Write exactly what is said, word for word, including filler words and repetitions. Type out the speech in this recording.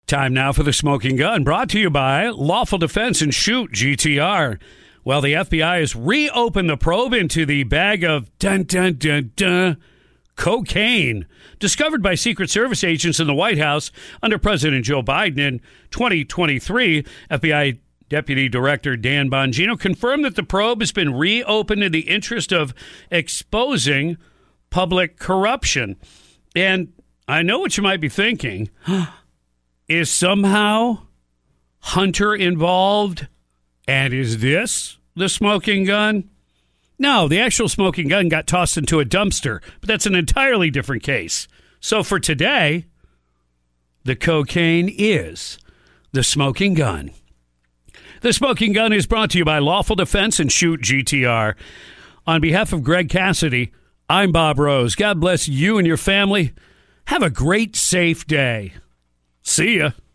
Time now for the Smoking Gun, brought to you by Lawful Defense and Shoot, G T R. Well, the F B I has reopened the probe into the bag of dun dun dun dun cocaine discovered by Secret Service agents in the White House under President Joe Biden in twenty twenty-three. F B I Deputy Director Dan Bongino confirmed that the probe has been reopened in the interest of exposing public corruption. And I know what you might be thinking. Is somehow Hunter involved? And is this the smoking gun? No, the actual smoking gun got tossed into a dumpster, but that's an entirely different case. So for today, the cocaine is the smoking gun. The Smoking Gun is brought to you by Lawful Defense and Shoot, G T R. On behalf of Greg Cassidy, I'm Bob Rose. God bless you and your family. Have a great, safe day. See ya.